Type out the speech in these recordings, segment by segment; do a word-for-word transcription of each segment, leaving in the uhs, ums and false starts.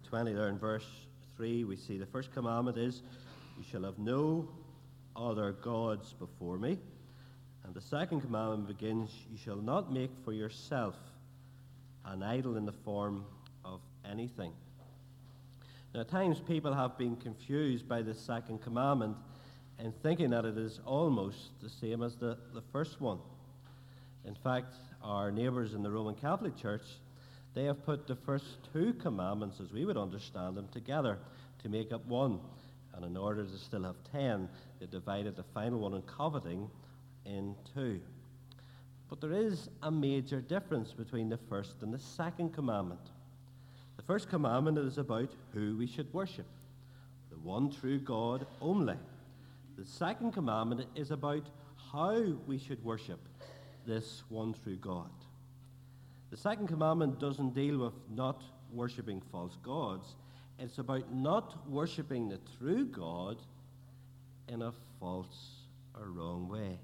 twenty there in verse three, we see the first commandment is, you shall have no other gods before me. And the second commandment begins, you shall not make for yourself an idol in the form of anything. Now, at times people have been confused by the second commandment and thinking that it is almost the same as the, the first one. In fact, our neighbours in the Roman Catholic Church, they have put the first two commandments, as we would understand them, together to make up one. And in order to still have ten, they divided the final one on coveting in two. But there is a major difference between the first and the second commandment. The first commandment is about who we should worship, the one true God only. The second commandment is about how we should worship this one true God. The second commandment doesn't deal with not worshipping false gods. It's about not worshipping the true God in a false or wrong way.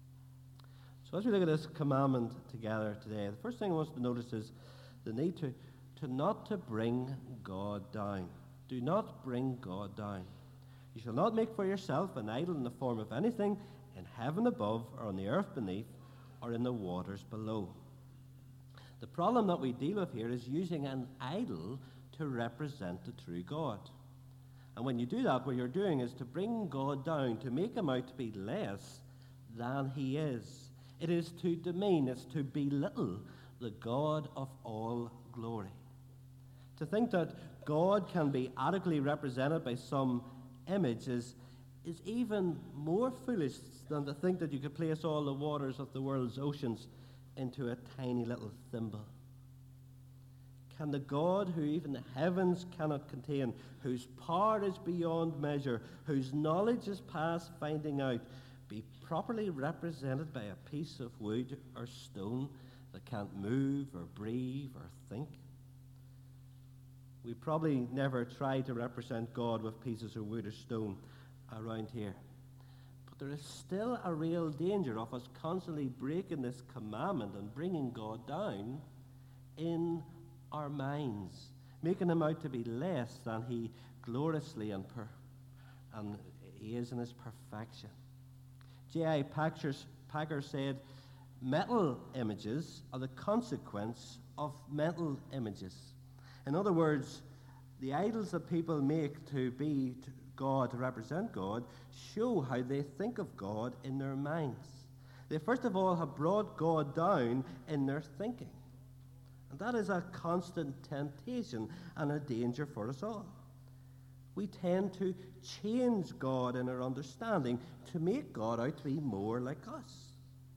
So as we look at this commandment together today, the first thing I want us to notice is the need to, to not to bring God down. Do not bring God down. You shall not make for yourself an idol in the form of anything in heaven above or on the earth beneath or in the waters below. The problem that we deal with here is using an idol to represent the true God. And when you do that, what you're doing is to bring God down, to make him out to be less than he is. It is to demean, it's to belittle the God of all glory. To think that God can be adequately represented by some image is, is even more foolish than to think that you could place all the waters of the world's oceans into a tiny little thimble. Can the God who even the heavens cannot contain, whose power is beyond measure, whose knowledge is past finding out, be properly represented by a piece of wood or stone that can't move or breathe or think? We probably never try to represent God with pieces of wood or stone around here. But there is still a real danger of us constantly breaking this commandment and bringing God down in our minds, making him out to be less than he gloriously and, per- and he is in his perfection. J I Packer, Packer said, metal images are the consequence of mental images. In other words, the idols that people make to be to God, to represent God, show how they think of God in their minds. They first of all have brought God down in their thinking. And that is a constant temptation and a danger for us all. We tend to change God in our understanding to make God out to be more like us.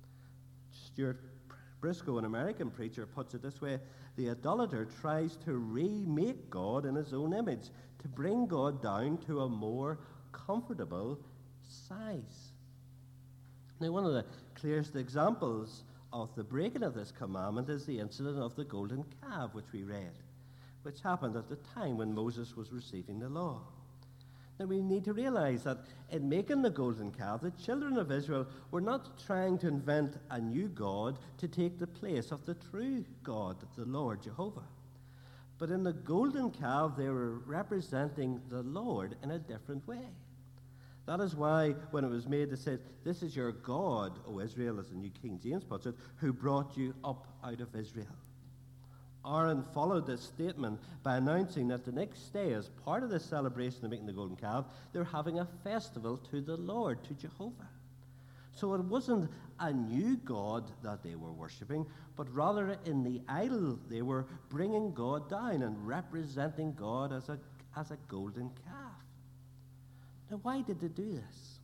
Stuart Briscoe, an American preacher, puts it this way: the idolater tries to remake God in his own image, to bring God down to a more comfortable size. Now, one of the clearest examples of the breaking of this commandment is the incident of the golden calf, which we read, which happened at the time when Moses was receiving the law. Now, we need to realize that in making the golden calf, the children of Israel were not trying to invent a new God to take the place of the true God, the Lord Jehovah. But in the golden calf, they were representing the Lord in a different way. That is why when it was made, they said, "This is your God, O Israel," as the New King James puts it, "who brought you up out of Israel." Aaron followed this statement by announcing that the next day, as part of this celebration of making the golden calf, they were having a festival to the Lord, to Jehovah. So it wasn't a new God that they were worshipping, but rather in the idol they were bringing God down and representing God as a, as a golden calf. Now, why did they do this?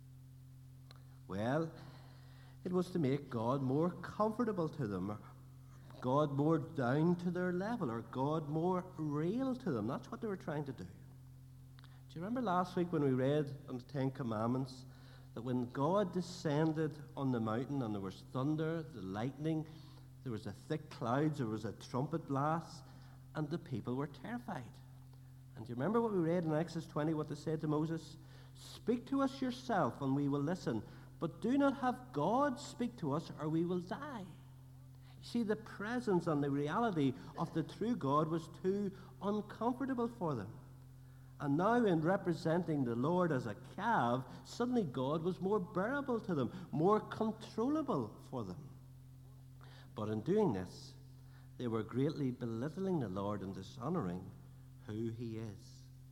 Well, it was to make God more comfortable to them, God more down to their level, or God more real to them. That's what they were trying to do. Do you remember last week when we read on the Ten Commandments that when God descended on the mountain and there was thunder, the lightning, there was a thick clouds, there was a trumpet blast, and the people were terrified? And do you remember what we read in Exodus twenty, what they said to Moses? "Speak to us yourself and we will listen, but do not have God speak to us or we will die." See, the presence and the reality of the true God was too uncomfortable for them. And now, in representing the Lord as a calf, suddenly God was more bearable to them, more controllable for them. But in doing this, they were greatly belittling the Lord and dishonoring who he is.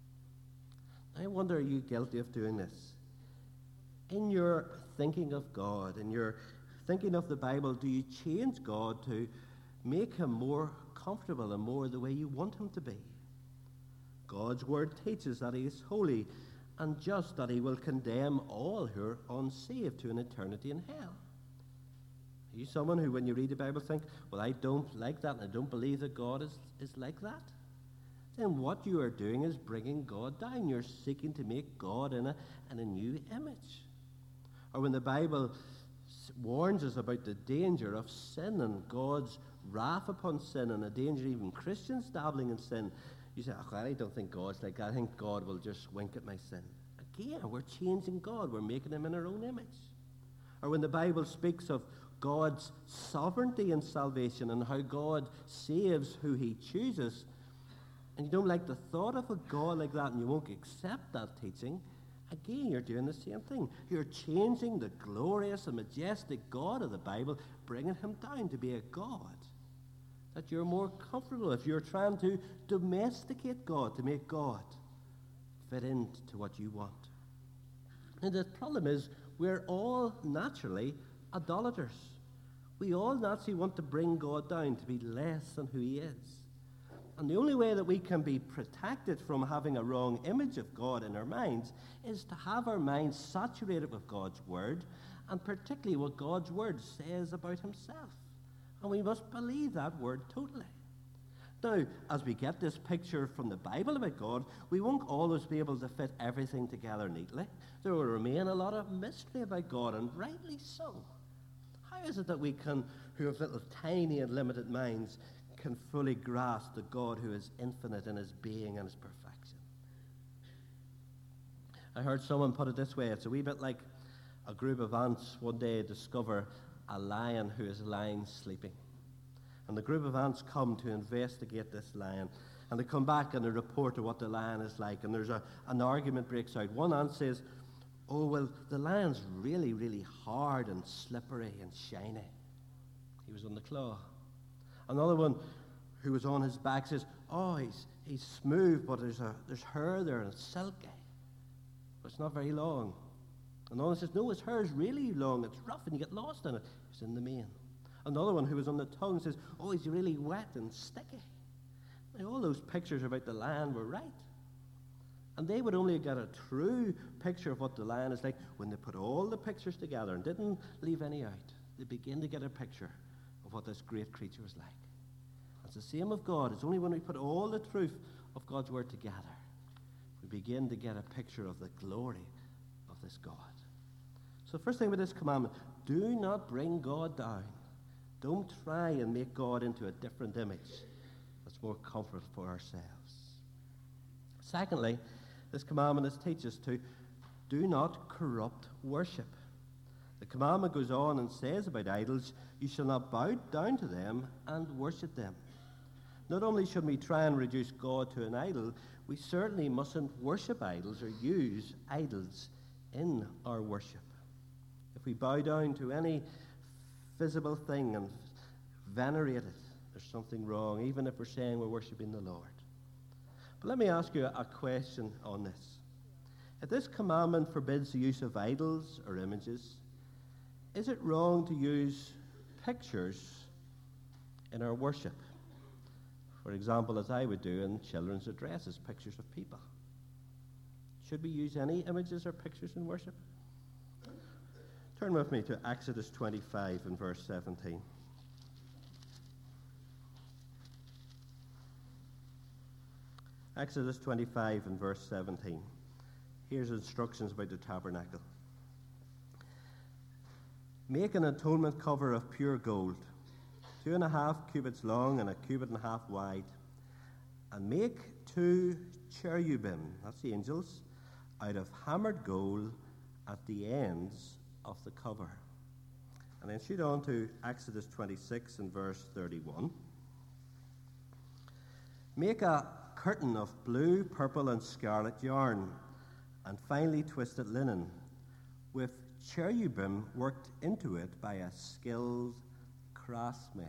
I wonder, are you guilty of doing this? In your thinking of God, in your thinking of the Bible, do you change God to make him more comfortable and more the way you want him to be? God's word teaches that he is holy and just, that he will condemn all who are unsaved to an eternity in hell. Are you someone who, when you read the Bible, think, well, I don't like that and I don't believe that God is, is like that? Then what you are doing is bringing God down. You're seeking to make God in a, in a new image. Or when the Bible warns us about the danger of sin and God's wrath upon sin and the danger even Christians dabbling in sin, you say, oh, I don't think God's like that. I think God will just wink at my sin. Again, we're changing God. We're making him in our own image. Or when the Bible speaks of God's sovereignty in salvation and how God saves who he chooses, and you don't like the thought of a God like that and you won't accept that teaching, again, you're doing the same thing. You're changing the glorious and majestic God of the Bible, bringing him down to be a God that you're more comfortable if you're trying to domesticate God, to make God fit into what you want. And the problem is, we're all naturally idolaters. We all naturally want to bring God down to be less than who he is. And the only way that we can be protected from having a wrong image of God in our minds is to have our minds saturated with God's word, and particularly what God's word says about himself. And we must believe that word totally. Now, as we get this picture from the Bible about God, we won't always be able to fit everything together neatly. There will remain a lot of mystery about God, and rightly so. How is it that we can, who have little tiny and limited minds, can fully grasp the God who is infinite in his being and his perfection? I heard someone put it this way. It's a wee bit like a group of ants one day discover a lion who is lying sleeping. And the group of ants come to investigate this lion. And they come back and they report to what the lion is like. And there's a, an argument breaks out. One ant says, oh, well, the lion's really, really hard and slippery and shiny. He was on the claw. Another one who was on his back says, oh, he's, he's smooth, but there's, a, there's hair there and it's silky. But it's not very long. Another says, no, his hair is really long. It's rough and you get lost in it. It's in the mane. Another one who was on the tongue says, oh, he's really wet and sticky. Now, all those pictures about the lion were right. And they would only get a true picture of what the lion is like when they put all the pictures together and didn't leave any out. They begin to get a picture of what this great creature was like. It's the same with God. It's only when we put all the truth of God's word together, we begin to get a picture of the glory of this God. So the first thing with this commandment, do not bring God down. Don't try and make God into a different image that's more comfortable for ourselves. Secondly, this commandment is teaches us to do not corrupt worship. The commandment goes on and says about idols, you shall not bow down to them and worship them. Not only should we try and reduce God to an idol, we certainly mustn't worship idols or use idols in our worship. If we bow down to any visible thing and venerate it, there's something wrong, even if we're saying we're worshiping the Lord. But let me ask you a question on this. If this commandment forbids the use of idols or images, is it wrong to use pictures in our worship? For example, as I would do in children's addresses, pictures of people. Should we use any images or pictures in worship? Turn with me to Exodus twenty-five and verse seventeen. Exodus twenty-five and verse seventeen. Here's instructions about the tabernacle. Make an atonement cover of pure gold, two and a half cubits long and a cubit and a half wide, and make two cherubim, that's the angels, out of hammered gold at the ends of the cover. And then shoot on to Exodus twenty-six and verse thirty-one. Make a curtain of blue, purple, and scarlet yarn, and finely twisted linen, with cherubim worked into it by a skilled craftsman.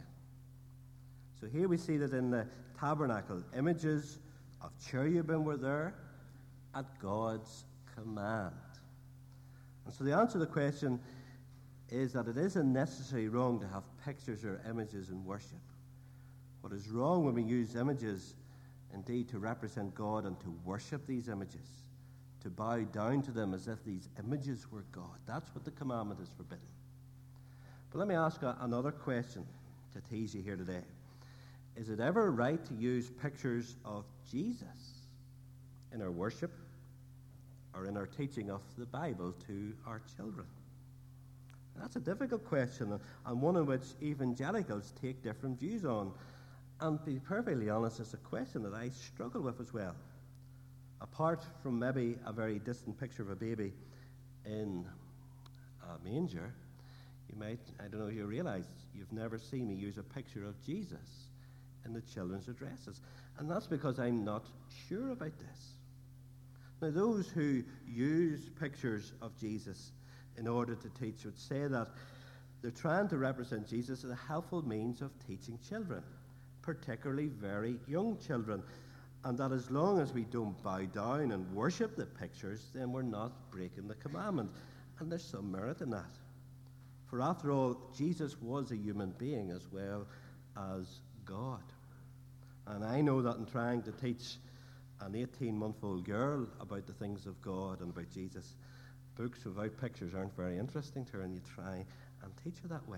So here we see that in the tabernacle, images of cherubim were there at God's command. And so the answer to the question is that it isn't necessarily wrong to have pictures or images in worship. What is wrong when we use images, indeed, to represent God and to worship these images, to bow down to them as if these images were God. That's what the commandment is forbidden. But let me ask a, another question to tease you here today. Is it ever right to use pictures of Jesus in our worship or in our teaching of the Bible to our children? That's a difficult question, and one in which evangelicals take different views on. And to be perfectly honest, it's a question that I struggle with as well. Apart from maybe a very distant picture of a baby in a manger, you might, I don't know if you realize, you've never seen me use a picture of Jesus in the children's addresses. And that's because I'm not sure about this. Now, those who use pictures of Jesus in order to teach would say that they're trying to represent Jesus as a helpful means of teaching children, particularly very young children, and that as long as we don't bow down and worship the pictures, then we're not breaking the commandment. And there's some merit in that. For after all, Jesus was a human being as well as God. And I know that in trying to teach an eighteen-month-old girl about the things of God and about Jesus, books without pictures aren't very interesting to her, and you try and teach her that way.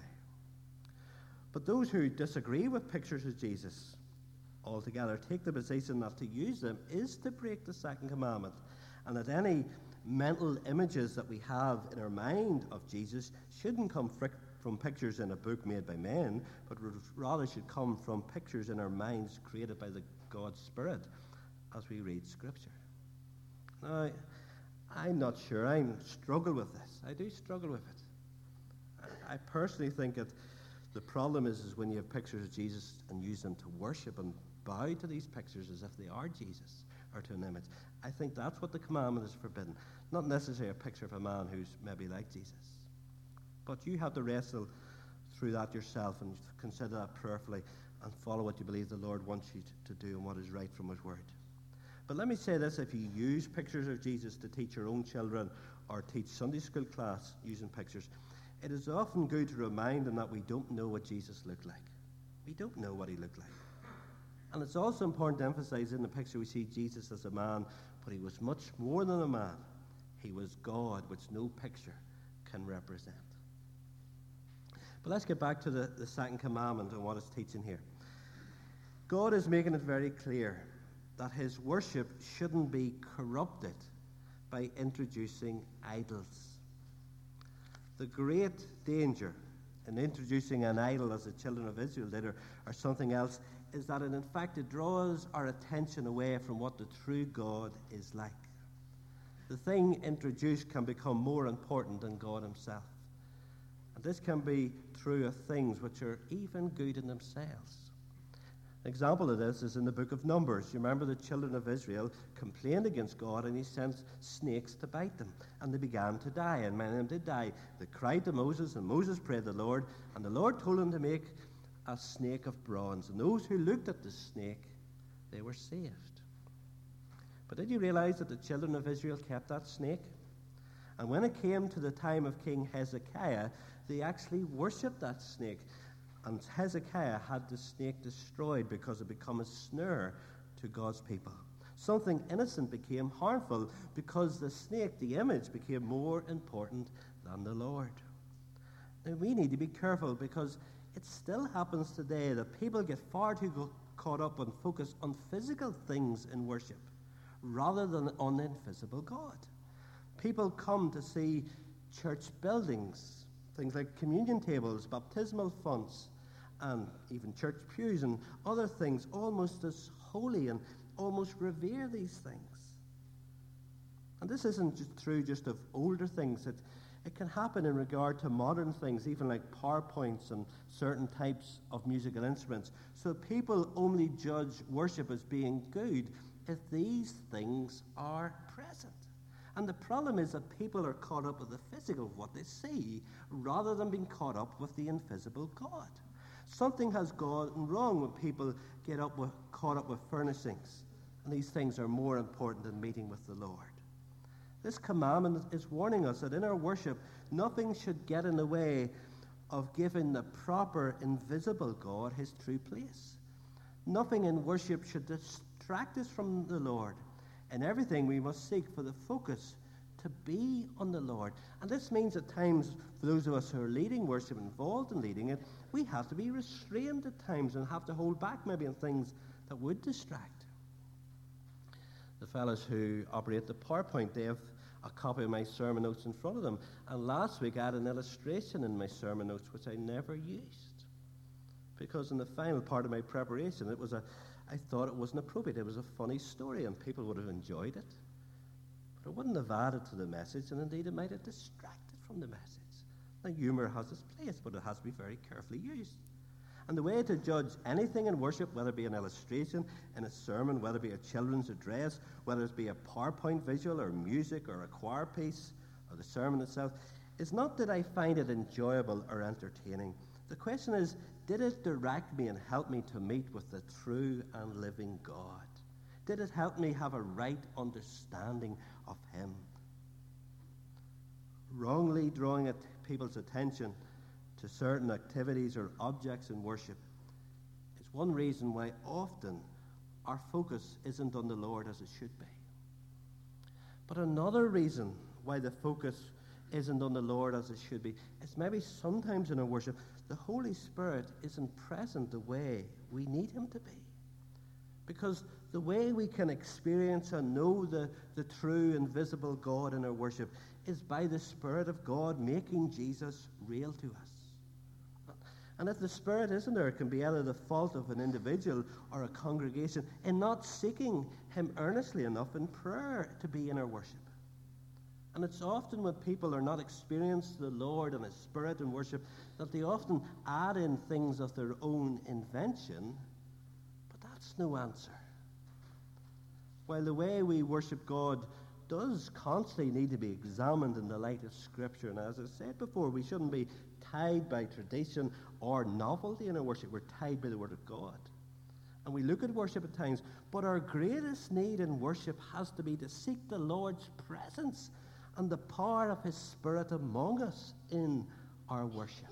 But those who disagree with pictures of Jesus altogether take the position that to use them is to break the second commandment, and that any mental images that we have in our mind of Jesus shouldn't come fric- from pictures in a book made by men, but rather should come from pictures in our minds created by the God's Spirit as we read Scripture. Now, I'm not sure. I struggle with this. I do struggle with it. I personally think that the problem is, is when you have pictures of Jesus and use them to worship and bow to these pictures as if they are Jesus or to an image. I think that's what the commandment is forbidden. Not necessarily a picture of a man who's maybe like Jesus. But you have to wrestle through that yourself and consider that prayerfully and follow what you believe the Lord wants you to do and what is right from His Word. But let me say this, if you use pictures of Jesus to teach your own children or teach Sunday school class using pictures, it is often good to remind them that we don't know what Jesus looked like. We don't know what He looked like. And it's also important to emphasize in the picture we see Jesus as a man, but He was much more than a man. He was God, which no picture can represent. But let's get back to the, the second commandment and what it's teaching here. God is making it very clear that His worship shouldn't be corrupted by introducing idols. The great danger in introducing an idol, as the children of Israel did, or, or something else, is that it, in fact, it draws our attention away from what the true God is like. The thing introduced can become more important than God Himself. And this can be true of things which are even good in themselves. An example of this is in the book of Numbers. You remember the children of Israel complained against God, and He sent snakes to bite them, and they began to die, and many of them did die. They cried to Moses, and Moses prayed to the Lord, and the Lord told him to make a snake of bronze, and those who looked at the snake, they were saved. But did you realize that the children of Israel kept that snake? And when it came to the time of King Hezekiah, they actually worshipped that snake. And Hezekiah had the snake destroyed because it became a snare to God's people. Something innocent became harmful because the snake, the image, became more important than the Lord. Now, we need to be careful because it still happens today that people get far too caught up and focused on physical things in worship rather than on the invisible God. People come to see church buildings, things like communion tables, baptismal fonts, and even church pews and other things almost as holy and almost revere these things. And this isn't just true just of older things. It, It can happen in regard to modern things, even like PowerPoints and certain types of musical instruments. So people only judge worship as being good if these things are present. And the problem is that people are caught up with the physical of what they see rather than being caught up with the invisible God. Something has gone wrong when people get up with, caught up with furnishings, and these things are more important than meeting with the Lord. This commandment is warning us that in our worship, nothing should get in the way of giving the proper, invisible God his true place. Nothing in worship should distract us from the Lord. In everything, we must seek for the focus to be on the Lord. And this means at times, for those of us who are leading worship, involved in leading it, we have to be restrained at times and have to hold back maybe on things that would distract. The fellows who operate the PowerPoint, they have a copy of my sermon notes in front of them. And last week I had an illustration in my sermon notes which I never used. Because in the final part of my preparation, it was a, I thought it wasn't appropriate. It was a funny story and people would have enjoyed it. But it wouldn't have added to the message, and indeed it might have distracted from the message. Now, humour has its place, but it has to be very carefully used. And the way to judge anything in worship, whether it be an illustration in a sermon, whether it be a children's address, whether it be a PowerPoint visual or music or a choir piece or the sermon itself, is not that I find it enjoyable or entertaining. The question is, did it direct me and help me to meet with the true and living God? Did it help me have a right understanding of him? Wrongly drawing at people's attention to certain activities or objects in worship is one reason why often our focus isn't on the Lord as it should be. But another reason why the focus isn't on the Lord as it should be is maybe sometimes in our worship the Holy Spirit isn't present the way we need him to be. Because the way we can experience and know the, the true invisible God in our worship is by the Spirit of God making Jesus real to us. And if the Spirit isn't there, it can be either the fault of an individual or a congregation in not seeking him earnestly enough in prayer to be in our worship. And it's often when people are not experiencing the Lord and his Spirit in worship that they often add in things of their own invention, but that's no answer. While the way we worship God does constantly need to be examined in the light of Scripture, and as I said before, we shouldn't be tied by tradition or novelty in our worship. We're tied by the Word of God. And we look at worship at times, but our greatest need in worship has to be to seek the Lord's presence and the power of his Spirit among us in our worship.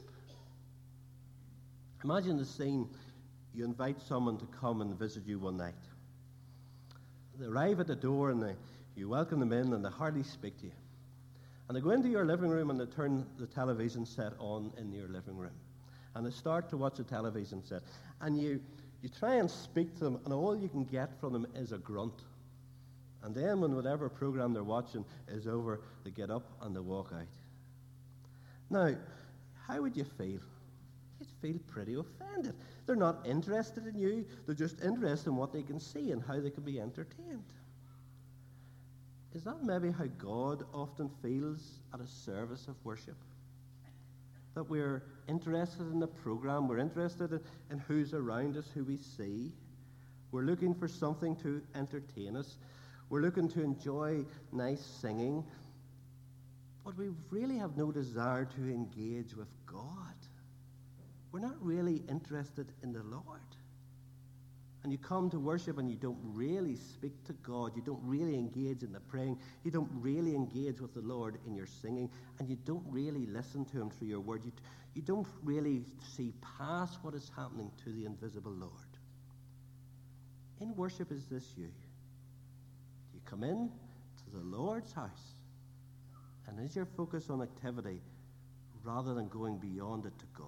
Imagine the scene. You invite someone to come and visit you one night. They arrive at the door and they, you welcome them in and they hardly speak to you. And they go into your living room and they turn the television set on in your living room. And they start to watch the television set. And you, you try and speak to them, and all you can get from them is a grunt. And then when whatever program they're watching is over, they get up and they walk out. Now, how would you feel? You'd feel pretty offended. They're not interested in you. They're just interested in what they can see and how they can be entertained. Is that maybe how God often feels at a service of worship? That we're interested in the program, we're interested in, in who's around us, who we see. We're looking for something to entertain us. We're looking to enjoy nice singing. But we really have no desire to engage with God. We're not really interested in the Lord. And you come to worship and you don't really speak to God. You don't really engage in the praying. You don't really engage with the Lord in your singing. And you don't really listen to him through your word. You, you don't really see past what is happening to the invisible Lord. In worship, is this you? Do you come in to the Lord's house? And is your focus on activity rather than going beyond it to God?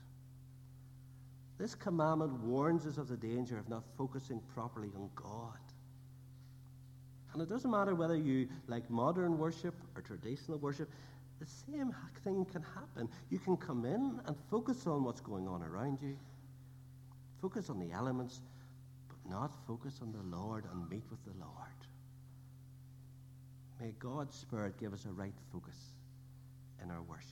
This commandment warns us of the danger of not focusing properly on God. And it doesn't matter whether you like modern worship or traditional worship, the same thing can happen. You can come in and focus on what's going on around you, focus on the elements, but not focus on the Lord and meet with the Lord. May God's Spirit give us a right focus in our worship.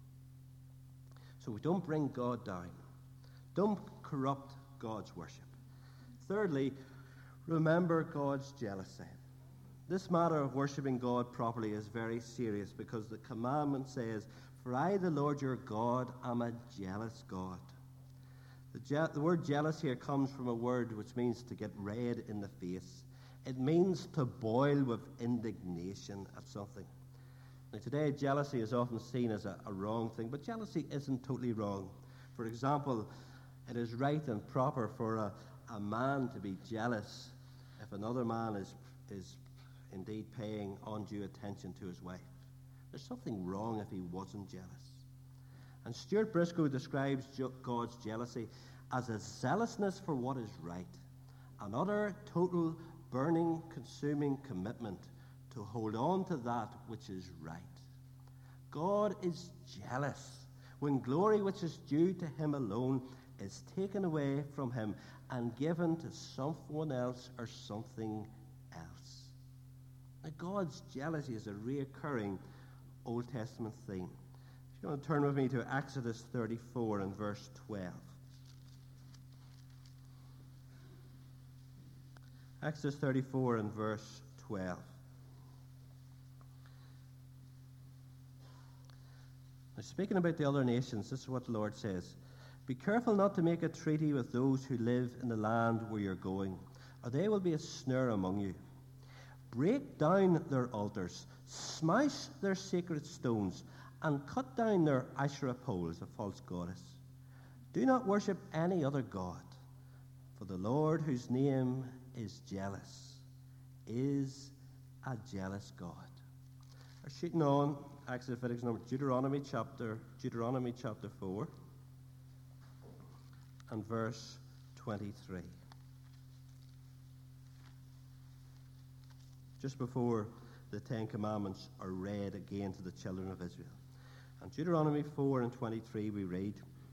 So we don't bring God down. Don't corrupt God's worship. Thirdly, remember God's jealousy. This matter of worshipping God properly is very serious because the commandment says, "For I, the Lord your God, am a jealous God." The, je- the word jealous here comes from a word which means to get red in the face. It means to boil with indignation at something. Now, today, jealousy is often seen as a, a wrong thing, but jealousy isn't totally wrong. For example, it is right and proper for a, a man to be jealous if another man is, is indeed paying undue attention to his wife. There's something wrong if he wasn't jealous. And Stuart Briscoe describes God's jealousy as a zealousness for what is right, an utter, total, burning, consuming commitment to hold on to that which is right. God is jealous when glory which is due to him alone is taken away from him and given to someone else or something else. Now, God's jealousy is a recurring Old Testament theme. If you want to turn with me to Exodus thirty-four and verse twelve. Exodus thirty-four and verse twelve. Now, speaking about the other nations, this is what the Lord says. "Be careful not to make a treaty with those who live in the land where you're going, or they will be a snare among you. Break down their altars, smash their sacred stones, and cut down their Asherah poles," a false goddess. "Do not worship any other god, for the Lord, whose name is jealous, is a jealous God." We're shooting on Exodus, Leviticus, number Deuteronomy chapter Deuteronomy chapter four and verse twenty-three. Just before the Ten Commandments are read again to the children of Israel. And Deuteronomy four and twenty-three we read,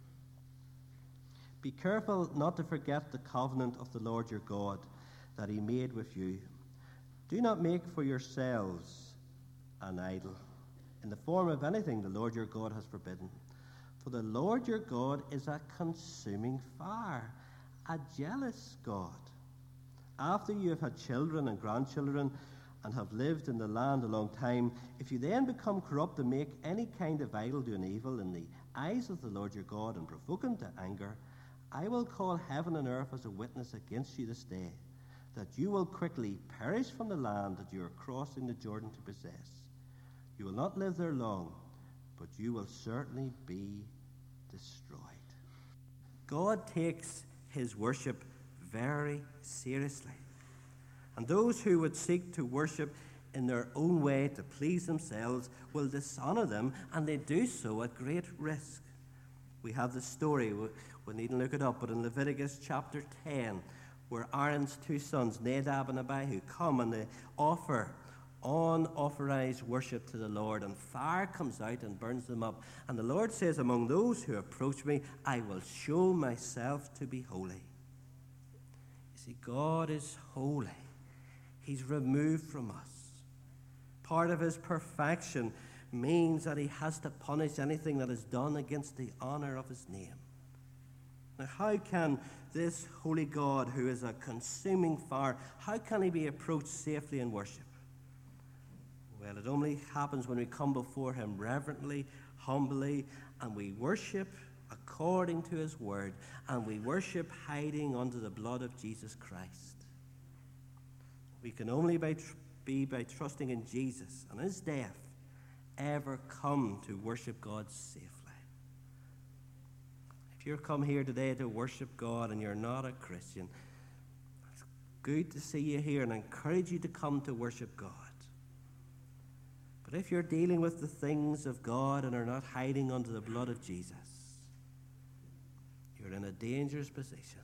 "Be careful not to forget the covenant of the Lord your God that he made with you. Do not make for yourselves an idol in the form of anything the Lord your God has forbidden. For the Lord your God is a consuming fire, a jealous God. After you have had children and grandchildren and have lived in the land a long time, if you then become corrupt and make any kind of idol doing evil in the eyes of the Lord your God and provoke him to anger, I will call heaven and earth as a witness against you this day, that you will quickly perish from the land that you are crossing the Jordan to possess. You will not live there long, but you will certainly be destroyed." God takes his worship very seriously. And those who would seek to worship in their own way to please themselves will dishonor them, and they do so at great risk. We have the story, we needn't look it up, but in Leviticus chapter ten, where Aaron's two sons, Nadab and Abihu, come and they offer unauthorized worship to the Lord, and fire comes out and burns them up. And the Lord says, "Among those who approach me, I will show myself to be holy." You see, God is holy. He's removed from us. Part of his perfection means that he has to punish anything that is done against the honor of his name. Now, how can this holy God, who is a consuming fire, how can he be approached safely in worship? Well, it only happens when we come before him reverently, humbly, and we worship according to his word, and we worship hiding under the blood of Jesus Christ. We can only by tr- be by trusting in Jesus and his death ever come to worship God safely. If you're come here today to worship God and you're not a Christian, it's good to see you here and I encourage you to come to worship God. But if you're dealing with the things of God and are not hiding under the blood of Jesus, you're in a dangerous position.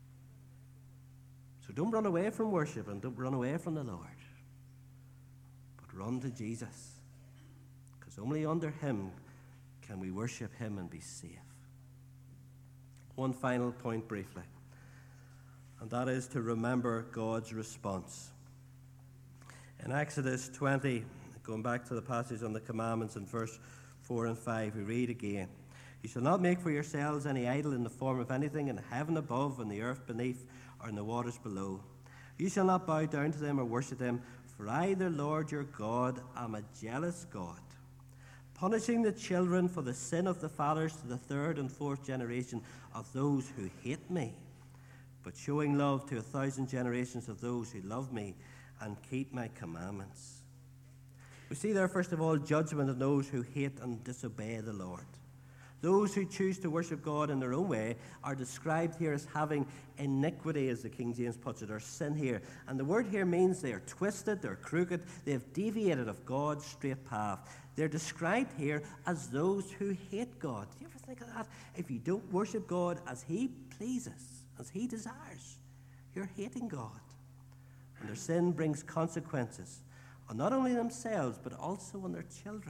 So don't run away from worship and don't run away from the Lord, but run to Jesus, because only under him can we worship him and be safe. One final point briefly, and that is to remember God's response. In Exodus twenty, going back to the passage on the commandments in verse four and five, we read again. You shall not make for yourselves any idol in the form of anything in heaven above, and the earth beneath, or in the waters below. You shall not bow down to them or worship them, for I, the Lord your God, am a jealous God, punishing the children for the sin of the fathers to the third and fourth generation of those who hate me, but showing love to a thousand generations of those who love me and keep my commandments. We see there, first of all, judgment on those who hate and disobey the Lord. Those who choose to worship God in their own way are described here as having iniquity, as the King James puts it, or sin here. And the word here means they are twisted, they're crooked, they have deviated of God's straight path. They're described here as those who hate God. Do you ever think of that? If you don't worship God as He pleases, as He desires, you're hating God. And their sin brings consequences on not only themselves, but also on their children.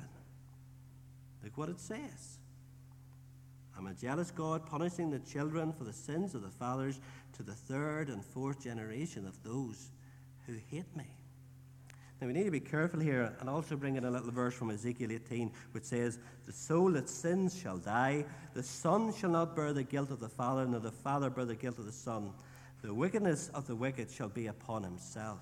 Look what it says. I'm a jealous God, punishing the children for the sins of the fathers to the third and fourth generation of those who hate me. Now, we need to be careful here and also bring in a little verse from Ezekiel eighteen, which says, the soul that sins shall die. The son shall not bear the guilt of the father, nor the father bear the guilt of the son. The wickedness of the wicked shall be upon himself.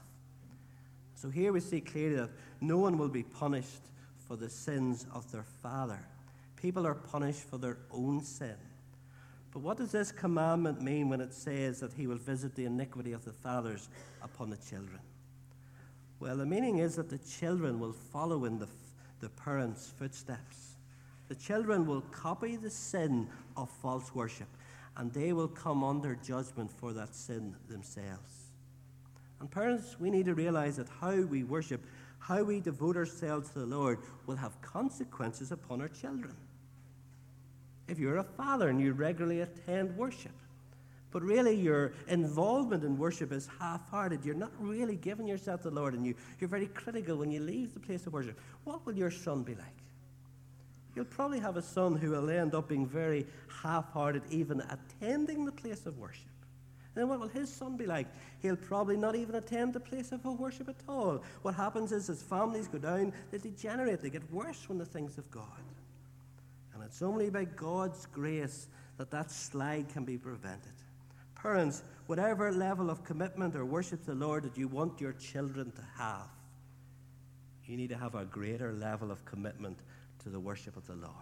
So here we see clearly that no one will be punished for the sins of their father. People are punished for their own sin. But what does this commandment mean when it says that He will visit the iniquity of the fathers upon the children? Well, the meaning is that the children will follow in the, the parents' footsteps. The children will copy the sin of false worship, and they will come under judgment for that sin themselves. And parents, we need to realize that how we worship, how we devote ourselves to the Lord will have consequences upon our children. If you're a father and you regularly attend worship, but really your involvement in worship is half-hearted, you're not really giving yourself to the Lord, and you, you're very critical when you leave the place of worship, what will your son be like? You'll probably have a son who will end up being very half-hearted, even attending the place of worship. And then what will his son be like? He'll probably not even attend the place of worship at all. What happens is, as families go down, they degenerate, they get worse from the things of God. And it's only by God's grace that that slide can be prevented. Parents, whatever level of commitment or worship to the Lord that you want your children to have, you need to have a greater level of commitment to the worship of the Lord.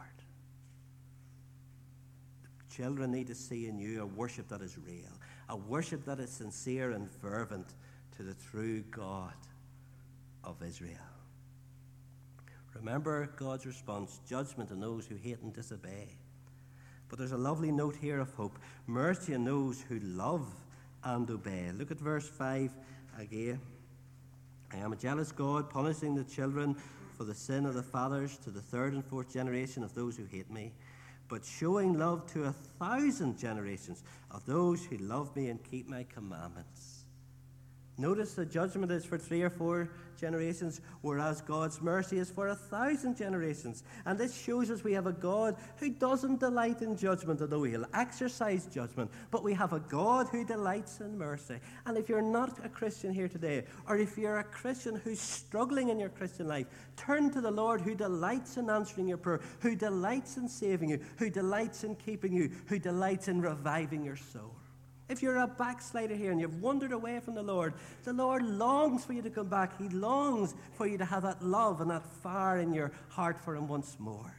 The children need to see in you a worship that is real, a worship that is sincere and fervent to the true God of Israel. Remember God's response, judgment on those who hate and disobey. But there's a lovely note here of hope. Mercy on those who love and obey. Look at verse five again. I am a jealous God, punishing the children for the sin of the fathers to the third and fourth generation of those who hate me, but showing love to a thousand generations of those who love me and keep my commandments. Notice the judgment is for three or four generations, whereas God's mercy is for a thousand generations. And this shows us we have a God who doesn't delight in judgment, although He'll exercise judgment. But we have a God who delights in mercy. And if you're not a Christian here today, or if you're a Christian who's struggling in your Christian life, turn to the Lord who delights in answering your prayer, who delights in saving you, who delights in keeping you, who delights in reviving your soul. If you're a backslider here and you've wandered away from the Lord, the Lord longs for you to come back. He longs for you to have that love and that fire in your heart for Him once more.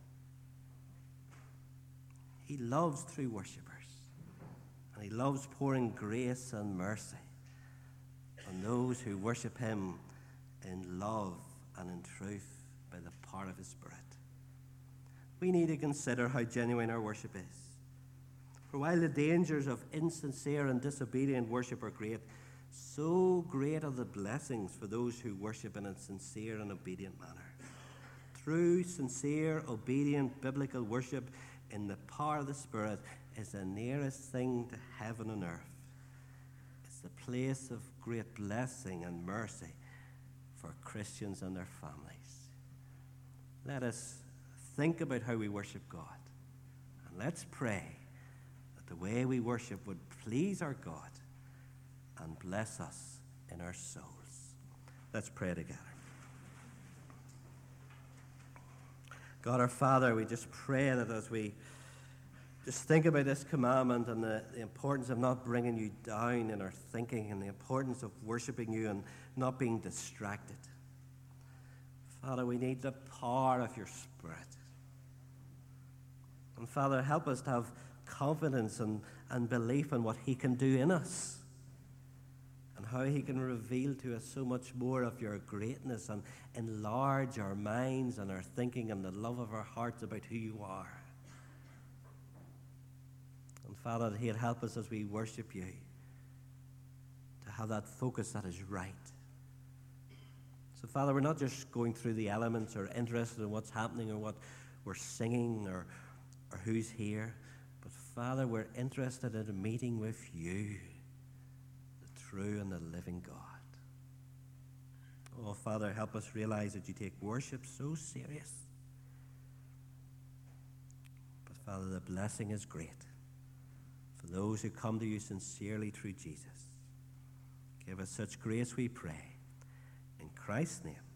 He loves true worshippers, and He loves pouring grace and mercy on those who worship Him in love and in truth by the power of His Spirit. We need to consider how genuine our worship is. For while the dangers of insincere and disobedient worship are great, so great are the blessings for those who worship in a sincere and obedient manner. True, sincere, obedient, biblical worship in the power of the Spirit is the nearest thing to heaven and earth. It's the place of great blessing and mercy for Christians and their families. Let us think about how we worship God, and let's pray the way we worship would please our God and bless us in our souls. Let's pray together. God our Father, we just pray that as we just think about this commandment and the, the importance of not bringing you down in our thinking and the importance of worshiping you and not being distracted. Father, we need the power of your Spirit. And Father, help us to have confidence and, and belief in what he can do in us and how he can reveal to us so much more of your greatness and enlarge our minds and our thinking and the love of our hearts about who you are. And Father, that he'd help us as we worship you to have that focus that is right. So Father, we're not just going through the elements or interested in what's happening or what we're singing or, or who's here, but Father, we're interested in a meeting with you, the true and the living God. Oh, Father, help us realize that you take worship so serious. But Father, the blessing is great for those who come to you sincerely through Jesus. Give us such grace, we pray. In Christ's name.